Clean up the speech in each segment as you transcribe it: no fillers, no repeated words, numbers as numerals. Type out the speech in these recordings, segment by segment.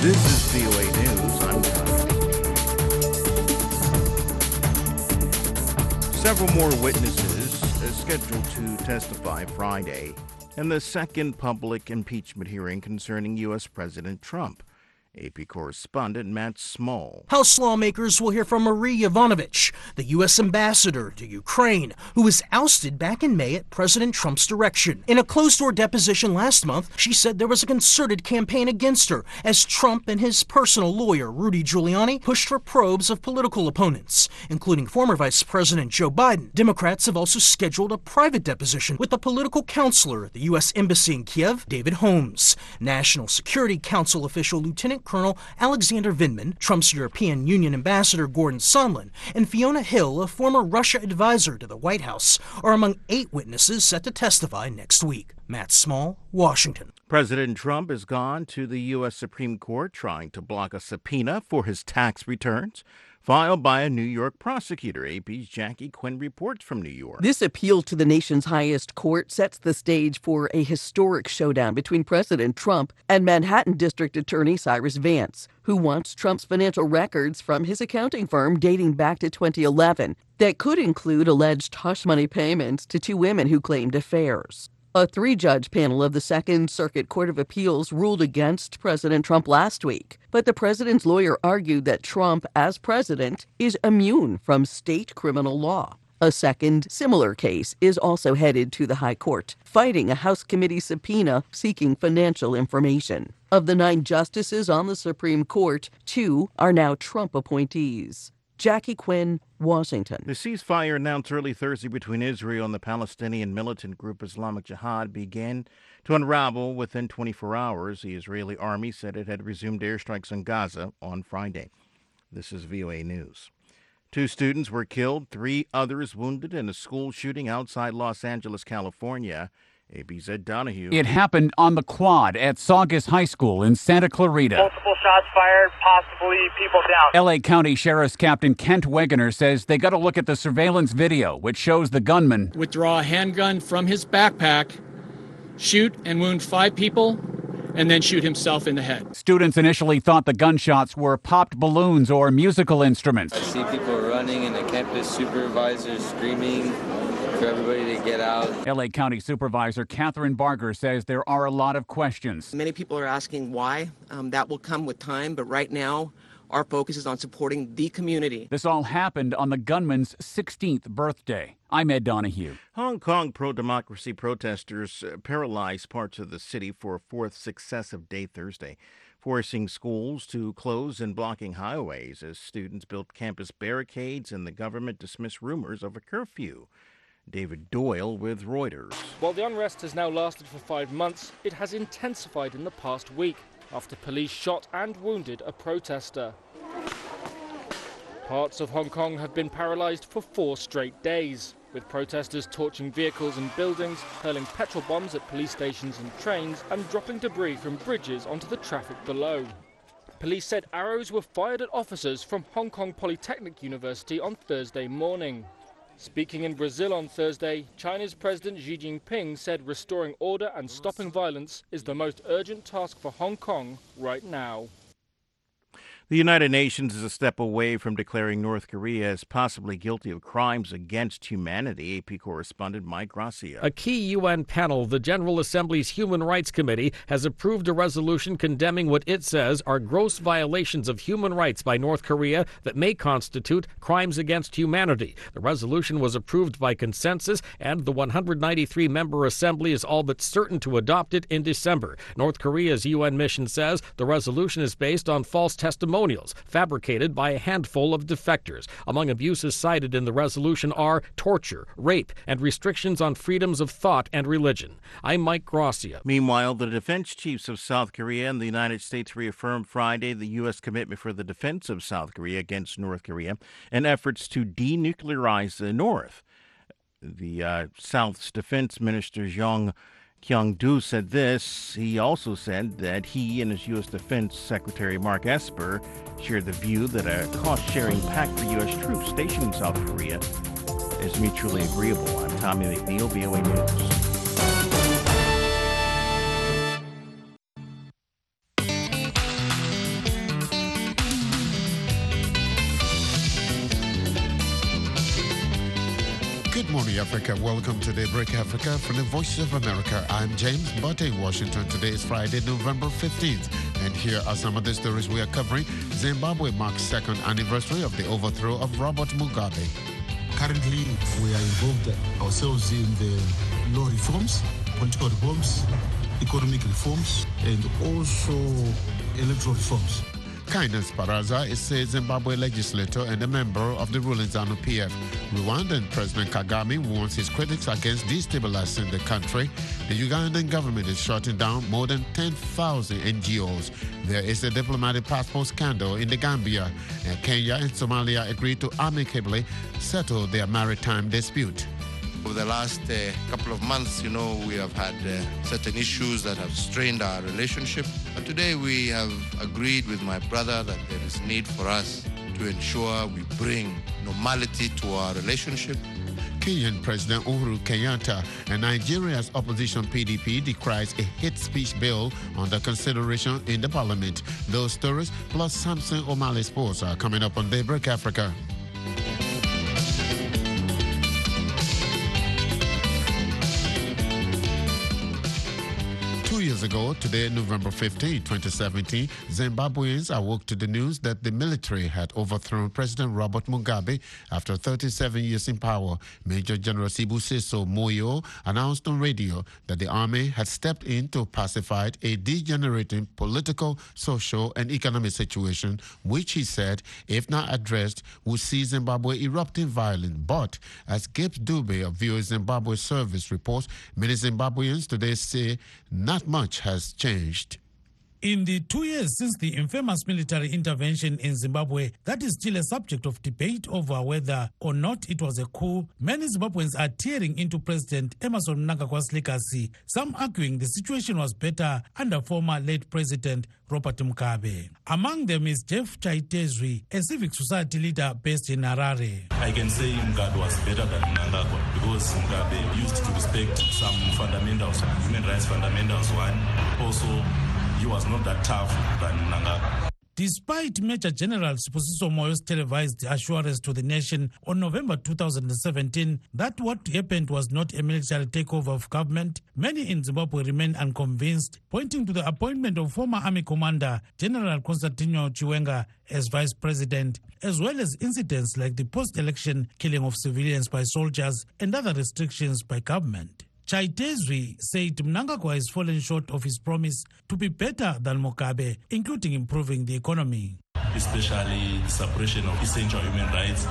This is VOA News. I'm Tom. Several more witnesses are scheduled to testify Friday in the second public impeachment hearing concerning U.S. President Trump. AP correspondent Matt Small. House lawmakers will hear from Marie Yovanovitch, the U.S. ambassador to Ukraine, who was ousted back in May at President Trump's direction. In a closed-door deposition last month, she said there was a concerted campaign against her as Trump and his personal lawyer, Rudy Giuliani, pushed for probes of political opponents, including former Vice President Joe Biden. Democrats have also scheduled a private deposition with the political counselor at the U.S. Embassy in Kiev, David Holmes, National Security Council official Lieutenant Colonel Alexander Vindman, Trump's European Union Ambassador Gordon Sondland, and Fiona Hill, a former Russia advisor to the White House, are among 8 witnesses set to testify next week. Matt Small, Washington. President Trump has gone to the U.S. Supreme Court trying to block a subpoena for his tax returns filed by a New York prosecutor. AP's Jackie Quinn reports from New York. This appeal to the nation's highest court sets the stage for a historic showdown between President Trump and Manhattan District Attorney Cyrus Vance, who wants Trump's financial records from his accounting firm dating back to 2011 that could include alleged hush money payments to 2 women who claimed affairs. A 3-judge panel of the Second Circuit Court of Appeals ruled against President Trump last week, but the president's lawyer argued that Trump, as president, is immune from state criminal law. A second, similar case is also headed to the High Court, fighting a House committee subpoena seeking financial information. Of the 9 justices on the Supreme Court, 2 are now Trump appointees. Jackie Quinn, Washington. The ceasefire announced early Thursday between Israel and the Palestinian militant group Islamic Jihad began to unravel within 24 hours. The Israeli army said it had resumed airstrikes on Gaza on Friday. This is VOA News. 2 students were killed, 3 others wounded in a school shooting outside Los Angeles, California. AB's Ed Donahue. It happened on the quad at Saugus High School in Santa Clarita. Multiple shots fired, possibly people down. L.A. County Sheriff's Captain Kent Wegener says they got to look at the surveillance video, which shows the gunman withdraw a handgun from his backpack, shoot and wound 5 people, and then shoot himself in the head. Students initially thought the gunshots were popped balloons or musical instruments. I see people running and the campus supervisor screaming for everybody to get out. L.A. County Supervisor Catherine Barger says there are a lot of questions. Many people are asking why. That will come with time, but right now our focus is on supporting the community. This all happened on the gunman's 16th birthday. I'm Ed Donahue. Hong Kong pro-democracy protesters paralyzed parts of the city for a 4th successive day Thursday, forcing schools to close and blocking highways as students built campus barricades and the government dismissed rumors of a curfew. David Doyle with Reuters. While the unrest has now lasted for 5 months, it has intensified in the past week after police shot and wounded a protester. Parts of Hong Kong have been paralysed for 4 straight days, with protesters torching vehicles and buildings, hurling petrol bombs at police stations and trains, and dropping debris from bridges onto the traffic below. Police said arrows were fired at officers from Hong Kong Polytechnic University on Thursday morning. Speaking in Brazil on Thursday, China's President Xi Jinping said restoring order and stopping violence is the most urgent task for Hong Kong right now. The United Nations is a step away from declaring North Korea as possibly guilty of crimes against humanity. AP correspondent Mike Gracia. A key UN panel, the General Assembly's Human Rights Committee, has approved a resolution condemning what it says are gross violations of human rights by North Korea that may constitute crimes against humanity. The resolution was approved by consensus, and the 193-member assembly is all but certain to adopt it in December. North Korea's UN mission says the resolution is based on false testimonials fabricated by a handful of defectors. Among abuses cited in the resolution are torture, rape, and restrictions on freedoms of thought and religion. I'm Mike Gracia. Meanwhile, the defense chiefs of South Korea and the United States reaffirmed Friday the U.S. commitment for the defense of South Korea against North Korea and efforts to denuclearize the North. The South's defense minister, Jong Kyung-do, said this. He also said that he and his U.S. Defense Secretary Mark Esper shared the view that a cost-sharing pact for U.S. troops stationed in South Korea is mutually agreeable. I'm Tommy McNeil, VOA News. Morning, Africa. Welcome to Daybreak Africa from the Voice of America. I'm James Butte in Washington. Today is Friday, November 15th. And here are some of the stories we are covering. Zimbabwe marks second anniversary of the overthrow of Robert Mugabe. Currently, we are involved ourselves in the law reforms, political reforms, economic reforms, and also electoral reforms. Kainas Baraza is a Zimbabwe legislator and a member of the ruling ZANU-PF. Rwandan President Kagame warns his critics against destabilizing the country. The Ugandan government is shutting down more than 10,000 NGOs. There is a diplomatic passport scandal in the Gambia. And Kenya and Somalia agreed to amicably settle their maritime dispute. Over the last couple of months, we have had certain issues that have strained our relationship. But today we have agreed with my brother that there is need for us to ensure we bring normality to our relationship. Kenyan President Uhuru Kenyatta and Nigeria's opposition PDP decries a hate speech bill under consideration in the parliament. Those stories plus Samson O'Malley Sports are coming up on Daybreak Africa. 2 years ago, today, November 15, 2017, Zimbabweans awoke to the news that the military had overthrown President Robert Mugabe after 37 years in power. Major General Sibusiso Moyo announced on radio that the army had stepped in to pacify a degenerating political, social, and economic situation, which he said, if not addressed, would see Zimbabwe erupting violent. But, as Gibbs Dube of VOA Zimbabwe Service reports, many Zimbabweans today say not much has changed. In the 2 years since the infamous military intervention in Zimbabwe, that is still a subject of debate over whether or not it was a coup. Many Zimbabweans are tearing into President Emmerson Mnangagwa's legacy, some arguing the situation was better under former late President Robert Mugabe. Among them is Jeff Chaitezwi, a civic society leader based in Harare. I can say Mugabe was better than Mnangagwa because Mugabe used to respect some fundamentals, human rights fundamentals. One, also, he was not that tough than Mnangagwa. Despite Major General Sibusiso Moyo's televised assurance to the nation on November 2017 that what happened was not a military takeover of government, many in Zimbabwe remain unconvinced, pointing to the appointment of former army commander General Constantino Chiwenga as vice president, as well as incidents like the post-election killing of civilians by soldiers and other restrictions by government. Chaitezwi said Mnangagwa has fallen short of his promise to be better than Mugabe, including improving the economy. Especially the suppression of essential human rights,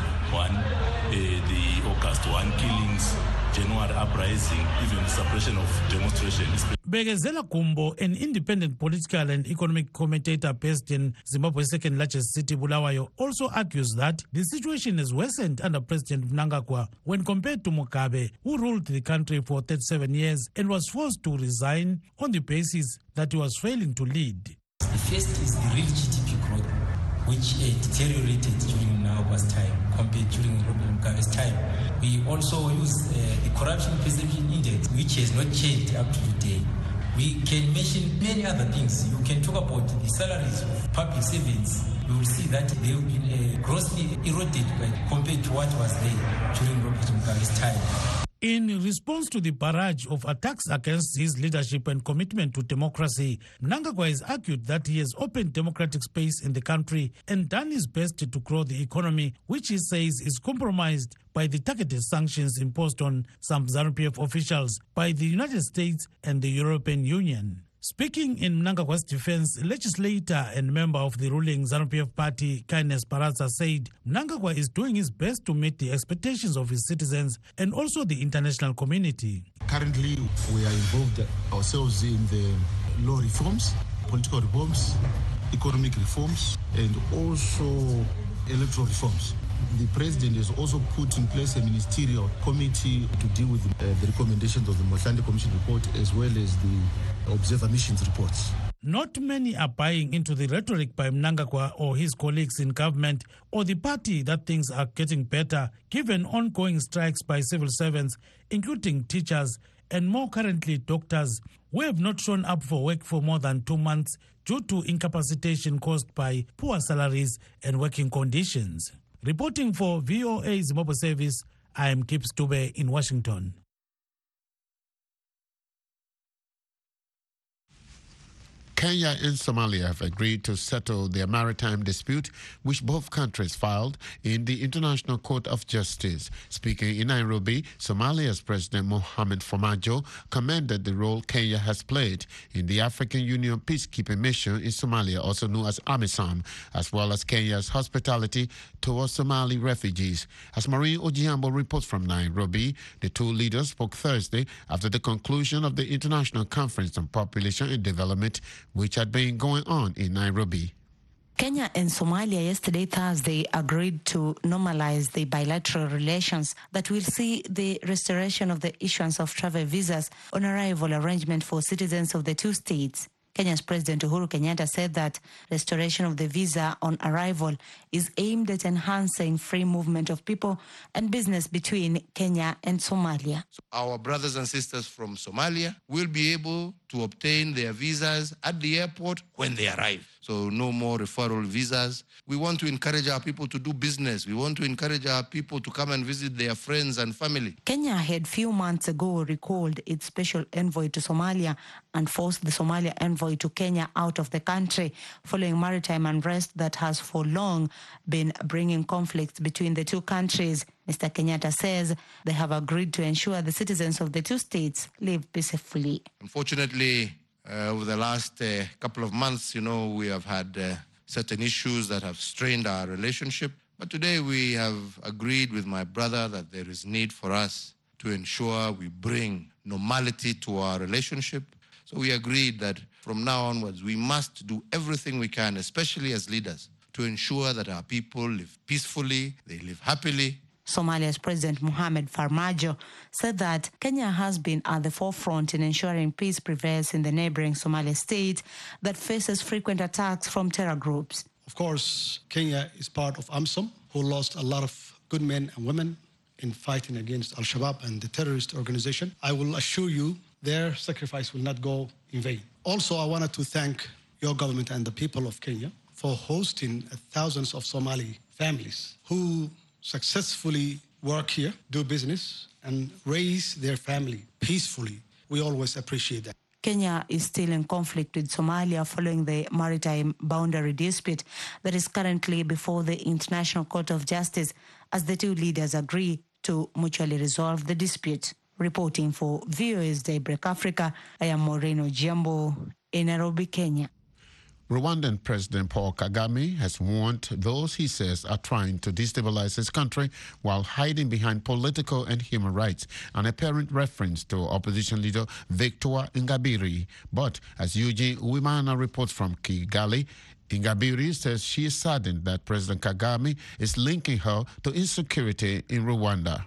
the August 1 killings, January uprising, even the suppression of demonstrations. Begezela Kumbo, an independent political and economic commentator based in Zimbabwe's second largest city, Bulawayo, also argues that the situation has worsened under President Mnangagwa when compared to Mugabe, who ruled the country for 37 years and was forced to resign on the basis that he was failing to lead. The first is the real GDP growth, which deteriorated during Mnangagwa's time compared during Mugabe's time. We also use the corruption perception index, which has not changed up to today. We can mention many other things. You can talk about the salaries of public servants. You will see that they have been grossly eroded compared to what was there during Robert Mugabe's time. In response to the barrage of attacks against his leadership and commitment to democracy, Mnangagwa has argued that he has opened democratic space in the country and done his best to grow the economy, which he says is compromised by the targeted sanctions imposed on some ZANU-PF officials by the United States and the European Union. Speaking in Mnangagwa's defense, legislator and member of the ruling ZANU-PF party, Kainas Baraza, said Mnangagwa is doing his best to meet the expectations of his citizens and also the international community. Currently, we are involved ourselves in the law reforms, political reforms, economic reforms, and also electoral reforms. The president has also put in place a ministerial committee to deal with the recommendations of the Motlanthe Commission report as well as the observer missions reports. Not many are buying into the rhetoric by Mnangagwa or his colleagues in government or the party that things are getting better, given ongoing strikes by civil servants, including teachers and more currently doctors, who have not shown up for work for more than 2 months due to incapacitation caused by poor salaries and working conditions. Reporting for VOA Zimbabwe Service, I am Kip Stube in Washington. Kenya and Somalia have agreed to settle their maritime dispute, which both countries filed in the International Court of Justice. Speaking in Nairobi, Somalia's President Mohamed Farmajo commended the role Kenya has played in the African Union peacekeeping mission in Somalia, also known as AMISOM, as well as Kenya's hospitality towards Somali refugees. As Maureen Ojiambo reports from Nairobi, the two leaders spoke Thursday after the conclusion of the International Conference on Population and Development, which had been going on in Nairobi. Kenya and Somalia yesterday, Thursday, agreed to normalize the bilateral relations that will see the restoration of the issuance of travel visas on arrival arrangement for citizens of the two states. Kenya's President Uhuru Kenyatta said that restoration of the visa on arrival is aimed at enhancing free movement of people and business between Kenya and Somalia. So our brothers and sisters from Somalia will be able to obtain their visas at the airport when they arrive. So no more referral visas. We want to encourage our people to do business. We want to encourage our people to come and visit their friends and family. Kenya had few months ago recalled its special envoy to Somalia and forced the Somalia envoy to Kenya out of the country following maritime unrest that has for long been bringing conflicts between the two countries. Mr. Kenyatta says they have agreed to ensure the citizens of the two states live peacefully. Unfortunately, over the last couple of months, we have had certain issues that have strained our relationship. But today we have agreed with my brother that there is need for us to ensure we bring normality to our relationship. So we agreed that from now onwards, we must do everything we can, especially as leaders, to ensure that our people live peacefully, they live happily. Somalia's President Mohamed Farmajo said that Kenya has been at the forefront in ensuring peace prevails in the neighboring Somali state that faces frequent attacks from terror groups. Of course, Kenya is part of AMISOM, who lost a lot of good men and women in fighting against Al-Shabaab and the terrorist organization. I will assure you their sacrifice will not go in vain. Also, I wanted to thank your government and the people of Kenya for hosting thousands of Somali families who successfully work here, do business, and raise their family peacefully. We always appreciate that. Kenya is still in conflict with Somalia following the maritime boundary dispute that is currently before the International Court of Justice as the two leaders agree to mutually resolve the dispute. Reporting for VOA's Daybreak Africa, I am Maureen Ojiambo in Nairobi, Kenya. Rwandan President Paul Kagame has warned those he says are trying to destabilize his country while hiding behind political and human rights, an apparent reference to opposition leader Victoire Ingabire. But as Eugene Uwimana reports from Kigali, Ingabire says she is saddened that President Kagame is linking her to insecurity in Rwanda.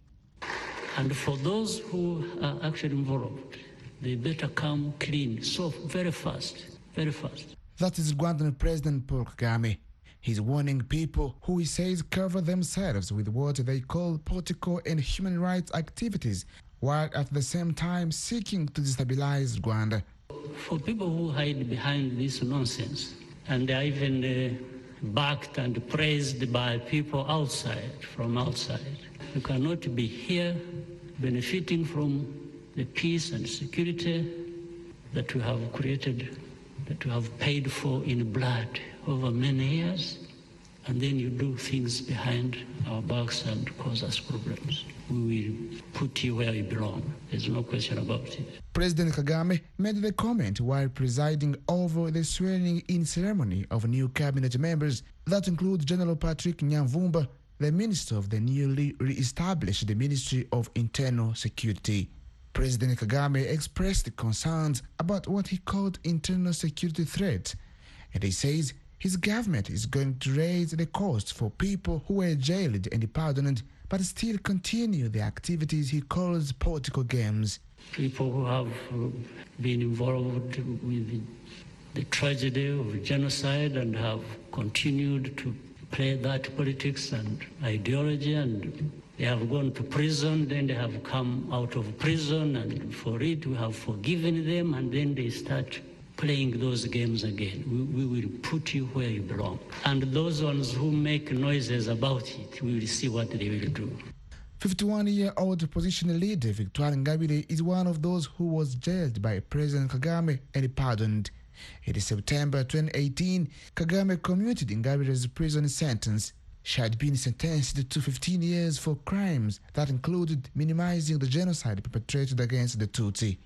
And for those who are actually involved, they better come clean, so very fast, very fast. That is Rwandan President Paul Kagame. He's warning people who he says cover themselves with what they call political and human rights activities, while at the same time seeking to destabilize Rwanda. For people who hide behind this nonsense, and they are even backed and praised by people outside, from outside, you cannot be here benefiting from the peace and security that we have created, that we have paid for in blood over many years, and then you do things behind our backs and cause us problems. We will put you where you belong. There's no question about it. President Kagame made the comment while presiding over the swearing-in ceremony of new cabinet members that include General Patrick Nyamvumba, the minister of the newly re-established Ministry of Internal Security. President Kagame expressed concerns about what he called internal security threats, and he says his government is going to raise the cost for people who were jailed and pardoned but still continue the activities he calls political games. People who have been involved with the tragedy of genocide and have continued to play that politics and ideology, and they have gone to prison, then they have come out of prison, and for it we have forgiven them, and then they start playing those games again. We will put you where you belong. And those ones who make noises about it, we will see what they will do. 51-year-old opposition leader Victoire Ingabire is one of those who was jailed by President Kagame and pardoned. In September 2018, Kagame commuted Ingabire's prison sentence. She had been sentenced to 15 years for crimes that included minimizing the genocide perpetrated against the Tutsi.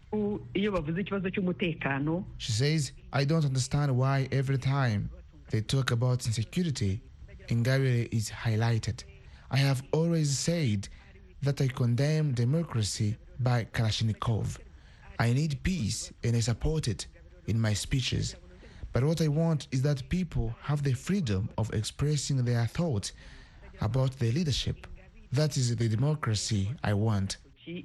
She says, I don't understand why every time they talk about insecurity, Ingabire is highlighted. I have always said that I condemn democracy by Kalashnikov. I need peace and I support it in my speeches. But what I want is that people have the freedom of expressing their thoughts about their leadership. That is the democracy I want.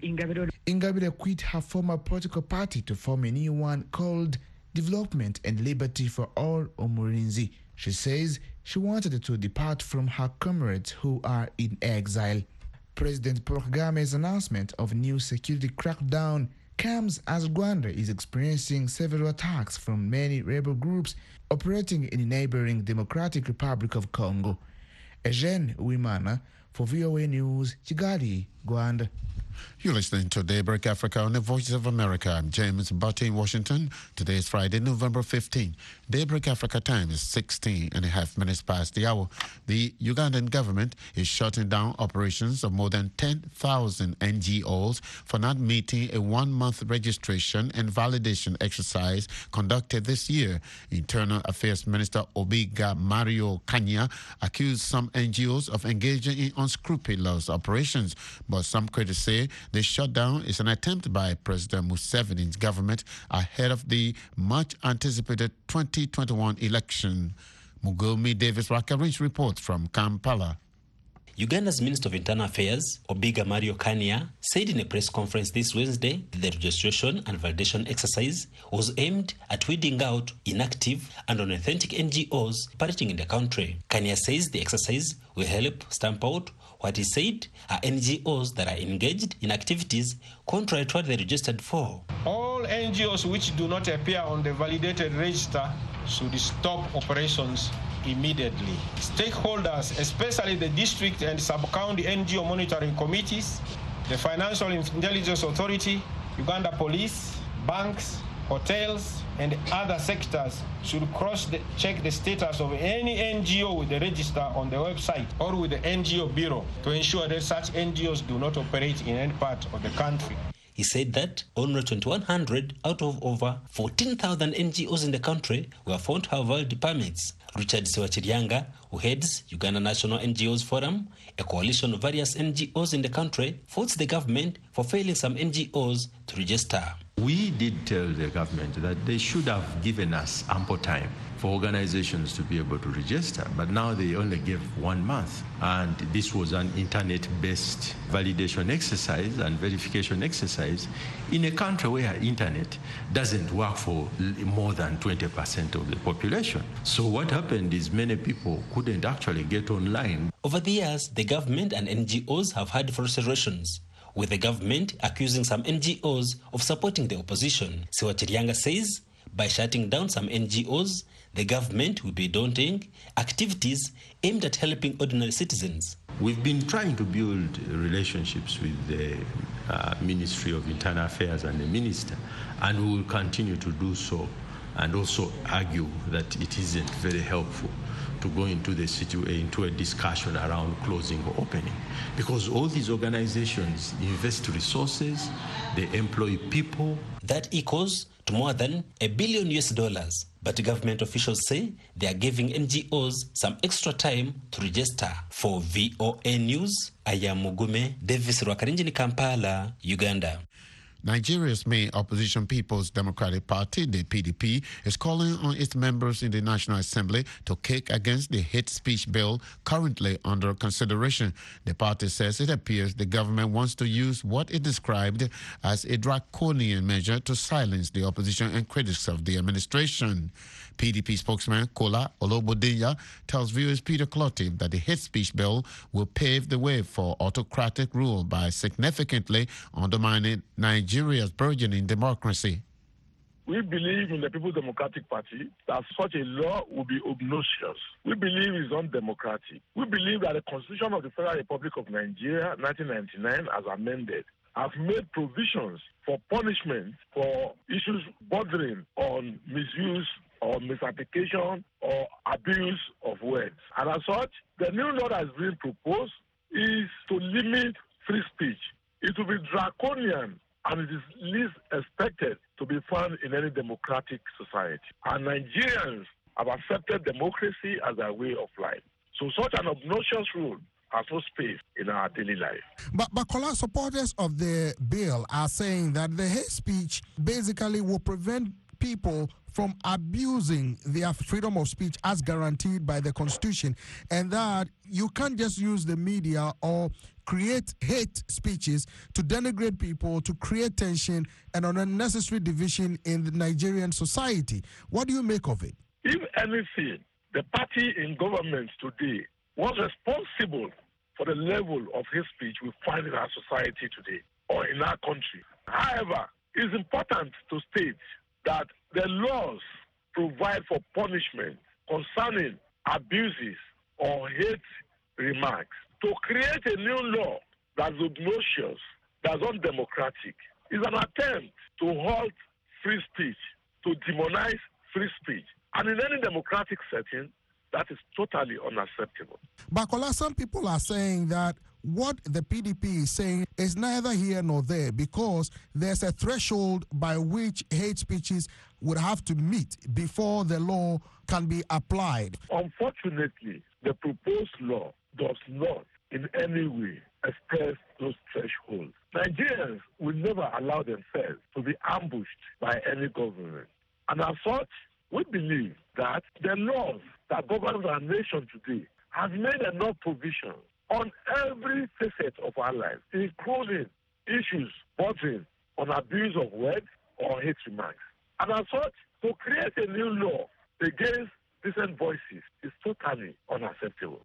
Ingabire quit her former political party to form a new one called Development and Liberty for All Umurinzi. She says she wanted to depart from her comrades who are in exile. President Paul Kagame's announcement of new security crackdown comes as Rwanda is experiencing several attacks from many rebel groups operating in the neighboring Democratic Republic of Congo. Eugene Uwimana for VOA News, Kigali, Rwanda. You're listening to Daybreak Africa on the Voice of America. I'm James Butte in Washington. Today is Friday, November 15. Daybreak Africa time is 16 and a half minutes past the hour. The Ugandan government is shutting down operations of more than 10,000 NGOs for not meeting a one-month registration and validation exercise conducted this year. Internal Affairs Minister Obiga Mario Kanya accused some NGOs of engaging in unscrupulous operations, but some critics say the shutdown is an attempt by President Museveni's government ahead of the much-anticipated 2021 election. Mugomi Davis-Wakarinch reports from Kampala. Uganda's Minister of Internal Affairs, Obiga Mario Kanya, said in a press conference this Wednesday that the registration and validation exercise was aimed at weeding out inactive and unauthentic NGOs operating in the country. Kanya says the exercise will help stamp out what he said are NGOs that are engaged in activities contrary to what they registered for. All NGOs which do not appear on the validated register should stop operations immediately. Stakeholders, especially the district and sub-county NGO monitoring committees, the Financial Intelligence Authority, Uganda Police, banks, hotels, and other sectors should cross-check the status of any NGO with the register on the website or with the NGO Bureau to ensure that such NGOs do not operate in any part of the country. He said that only 2,100 out of over 14,000 NGOs in the country were found to have valid permits. Richard Sewachirianga, who heads Uganda National NGOs Forum, a coalition of various NGOs in the country, faults the government for failing some NGOs to register. We did tell the government that they should have given us ample time for organizations to be able to register, but now they only gave 1 month. And this was an internet-based validation exercise and verification exercise in a country where internet doesn't work for more than 20% of the population. So what happened is many people couldn't actually get online. Over the years, the government and NGOs have had frustrations, with the government accusing some NGOs of supporting the opposition. Sewachirianga says by shutting down some NGOs, the government will be daunting activities aimed at helping ordinary citizens. We've been trying to build relationships with the Ministry of Internal Affairs and the Minister, and we will continue to do so, and also argue that it isn't very helpful to go into a discussion around closing or opening, because all these organizations invest resources, they employ people. That equals to more than $1 billion. But government officials say they are giving NGOs some extra time to register. For VOA News, I am Mugume Davis Rwakarinjini, Kampala, Uganda. Nigeria's main opposition People's Democratic Party, the PDP, is calling on its members in the National Assembly to kick against the hate speech bill currently under consideration. The party says it appears the government wants to use what it described as a draconian measure to silence the opposition and critics of the administration. PDP spokesman Kola Olobodiya tells viewers Peter Clotty that the hate speech bill will pave the way for autocratic rule by significantly undermining Nigeria's burgeoning democracy. we believe in the People's Democratic Party that such a law would be obnoxious. We believe it's undemocratic. We believe that the Constitution of the Federal Republic of Nigeria, 1999, as amended, have made provisions for punishment for issues bordering on misuse or misapplication or abuse of words. And as such, the new law that is being proposed is to limit free speech. It will be draconian, and it is least expected to be found in any democratic society. And Nigerians have accepted democracy as their way of life. So such an obnoxious rule has no space in our daily life. But Kola, supporters of the bill are saying that the hate speech basically will prevent people from abusing their freedom of speech as guaranteed by the Constitution, and that you can't just use the media or create hate speeches to denigrate people, to create tension and an unnecessary division in the Nigerian society. What do you make of it? If anything, the party in government today was responsible for the level of hate speech we find in our society today or in our country. However, it's important to state that the laws provide for punishment concerning abuses or hate remarks. To create a new law that's obnoxious, that's undemocratic, is an attempt to halt free speech, to demonize free speech. And in any democratic setting, that is totally unacceptable. Bakola, some people are saying that what the PDP is saying is neither here nor there, because there's a threshold by which hate speeches would have to meet before the law can be applied. Unfortunately, the proposed law does not in any way express those thresholds. Nigerians will never allow themselves to be ambushed by any government. And as such, we believe that the laws that govern our nation today have made enough provision on every facet of our lives, including issues bordering on abuse of words or hate remarks. And as such, to create a new law against decent voices is totally unacceptable.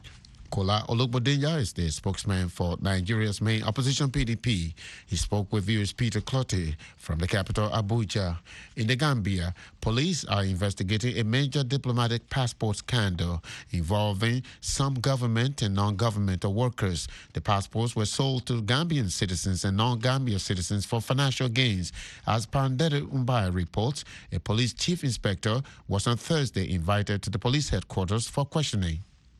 Kola Olugbodenya is the spokesman for Nigeria's main opposition PDP. He spoke with viewers Peter Clottey from the capital Abuja. In the Gambia, police are investigating a major diplomatic passport scandal involving some government and non-governmental workers. The passports were sold to Gambian citizens and non-Gambian citizens for financial gains. As Pandere Umbai reports, a police chief inspector was on Thursday invited to the police headquarters for questioning.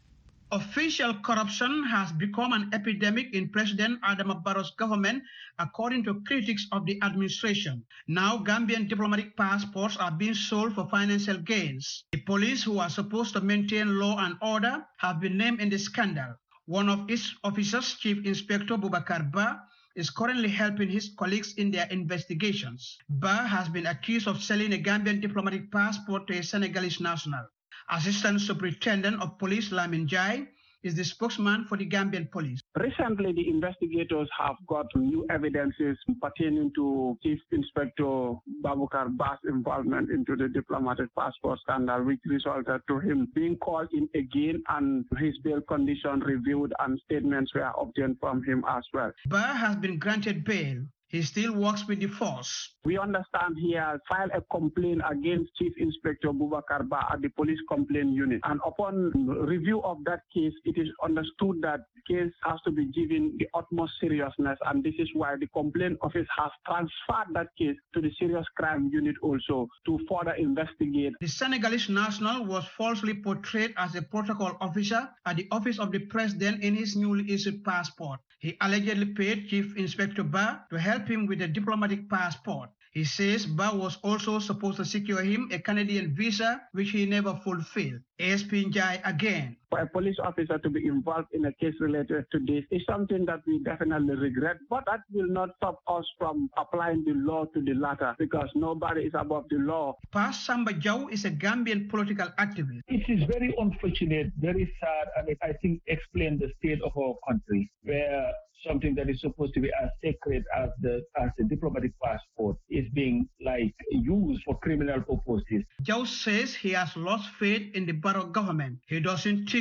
Official corruption has become an epidemic in President Adama Barrow's government, according to critics of the administration. Now, Gambian diplomatic passports are being sold for financial gains. The police, who are supposed to maintain law and order, have been named in the scandal. One of its officers, Chief Inspector Bubakar Ba, is currently helping his colleagues in their investigations. Ba has been accused of selling a Gambian diplomatic passport to a Senegalese national. Assistant Superintendent of Police Lamin Jai is the spokesman for the Gambian police. Recently, the investigators have got new evidences pertaining to Chief Inspector Babukar Ba's involvement into the diplomatic passport scandal, which resulted to him being called in again and his bail condition reviewed and statements were obtained from him as well. Ba has been granted bail. He still works with the force. We understand he has filed a complaint against Chief Inspector Bubakar Ba at the police complaint unit. And upon review of that case, it is understood that the case has to be given the utmost seriousness. And this is why the complaint office has transferred that case to the serious crime unit also to further investigate. The Senegalese national was falsely portrayed as a protocol officer at the office of the president in his newly issued passport. He allegedly paid Chief Inspector Ba to help him with a diplomatic passport. He says Ba was also supposed to secure him a Canadian visa, which he never fulfilled. ASP Njai again. For a police officer to be involved in a case related to this is something that we definitely regret, but that will not stop us from applying the law to the latter, because nobody is above the law. Pas Samba Jaw is a Gambian political activist. It is very unfortunate, very sad, and it, I think, explains the state of our country, where something that is supposed to be as sacred as the diplomatic passport is being used for criminal purposes. Jaw says he has lost faith in the Barrow government. He doesn't think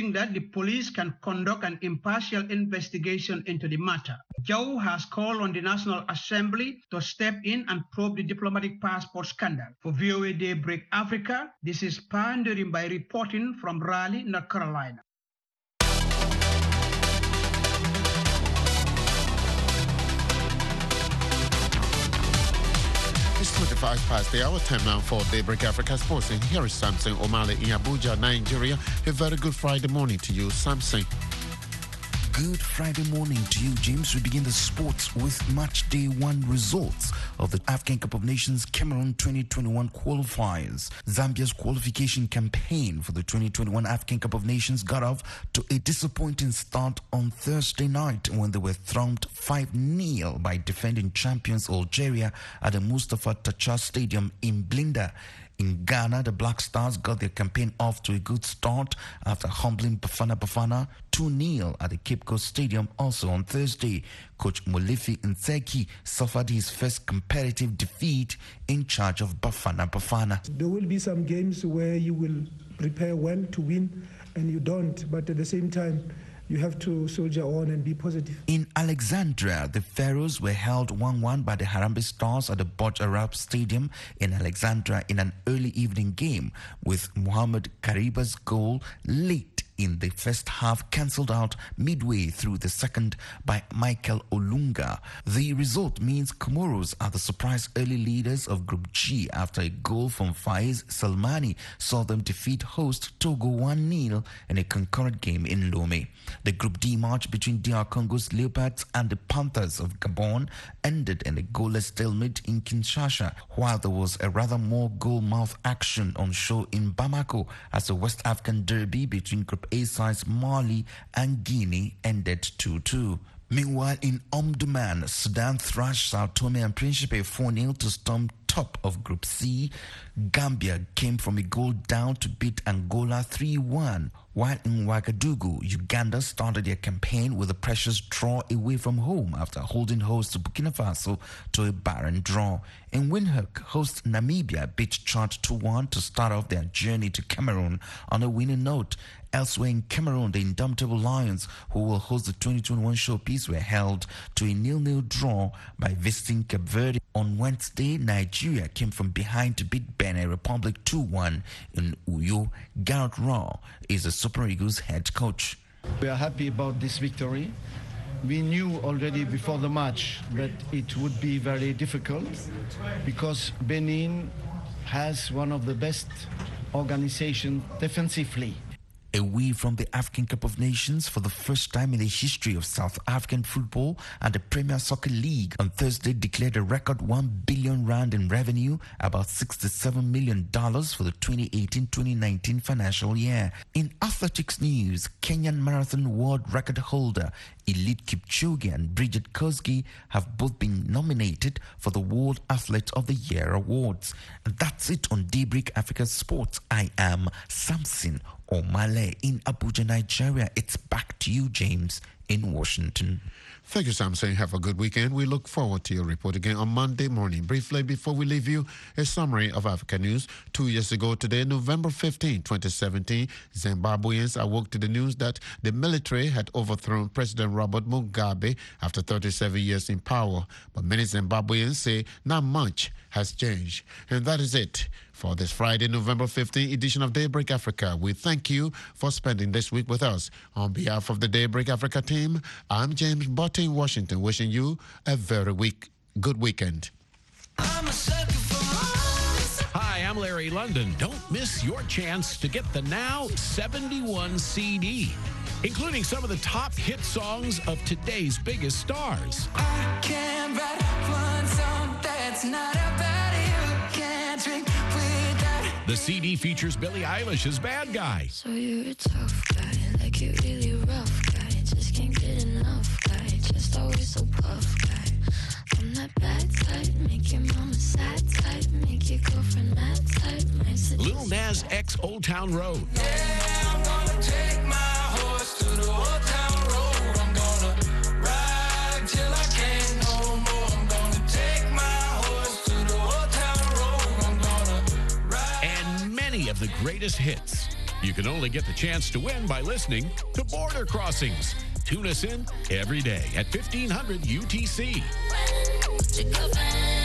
concluding that the police can conduct an impartial investigation into the matter. Joe has called on the National Assembly to step in and probe the diplomatic passport scandal. For VOA Daybreak Africa, this is Pandering by reporting from Raleigh, North Carolina. It's 25 past the hour, time now for Daybreak Africa Sports. And here is Samson Omale in Abuja, Nigeria. A very good Friday morning to you, Samson. Good Friday morning to you, James. We begin the sports with match day 1 results of the African Cup of Nations Cameroon 2021 qualifiers. Zambia's qualification campaign for the 2021 African Cup of Nations got off to a disappointing start on Thursday night when they were thumped 5-0 by defending champions Algeria at the Mustafa Tachar Stadium in Blinda. In Ghana, the Black Stars got their campaign off to a good start after humbling Bafana 2-0 at the Cape Coast Stadium also on Thursday. Coach Molefi Nseki suffered his first competitive defeat in charge of Bafana. There will be some games where you will prepare well to win and you don't, but at the same time, you have to soldier on and be positive. In Alexandria, the Pharaohs were held 1-1 by the Harambee Stars at the Burj Arab Stadium in Alexandria in an early evening game, with Mohamed Kariba's goal late in the first half cancelled out midway through the second by Michael Olunga. The result means Comoros are the surprise early leaders of Group G after a goal from Faiz Salmani saw them defeat host Togo 1-0 in a concurrent game in Lomé. The Group D match between DR Congo's Leopards and the Panthers of Gabon ended in a goalless stalemate in Kinshasa, while there was a rather more goal-mouth action on show in Bamako as the West African derby between Group A sides Mali and Guinea ended 2-2. Meanwhile, in Omdurman, Sudan thrashed Sao Tome and Principe 4-0 to storm top of Group C. Gambia came from a goal down to beat Angola 3-1, while in Ouagadougou, Uganda started their campaign with a precious draw away from home after holding host to Burkina Faso to a barren draw. In Windhoek, host Namibia beat Chad 2-1 to start off their journey to Cameroon on a winning note. Elsewhere in Cameroon, the indomitable Lions, who will host the 2021 showpiece, were held to a 0-0 draw by visiting Cape Verde. On Wednesday, Nigeria came from behind to beat Benin Republic 2-1 in Uyo. Garrett Raw is the Super Eagles head coach. We are happy about this victory. We knew already before the match that it would be very difficult because Benin has one of the best organizations defensively. Away from the African Cup of Nations for the first time in the history of South African football, and the Premier Soccer League on Thursday declared a record R1 billion in revenue, about $67 million for the 2018-2019 financial year. In athletics news, Kenyan marathon world record holder Eliud Kipchoge and Bridget Kosgei have both been nominated for the World Athlete of the Year awards. And that's it on Daybreak Africa Sports. I am Samson Omale in Abuja, Nigeria. It's back to you, James, in Washington. Thank you, Samson. Have a good weekend. We look forward to your report again on Monday morning. Briefly, before we leave you, a summary of Africa news. 2 years ago today, November 15, 2017, Zimbabweans awoke to the news that the military had overthrown President Robert Mugabe after 37 years in power. But many Zimbabweans say not much has changed. And that is it for this Friday, November 15 edition of Daybreak Africa. We thank you for spending this week with us. On behalf of the Daybreak Africa team, I'm James Botte in Washington, wishing you a very good weekend. Hi, I'm Larry London. Don't miss your chance to get the Now 71 CD, including some of the top hit songs of today's biggest stars. I can't write one song that's not about you. Can't drink without. The CD features Billie Eilish as Bad Guy. So you're a tough guy, like you're really rough guy. Just can't get enough guy, just always so puff guy. I'm that bad type, make your mama sad type, make your girlfriend mad type. Lil Nas X Old Town Road. Yeah, I'm gonna take my horse to the Old Town Road. I'm gonna ride till I can't no more. I'm gonna take my horse to the Old Town Road. I'm gonna ride. And many of the greatest hits You can only get the chance to win by listening to Border Crossings. Tune us in every day at 1500 UTC.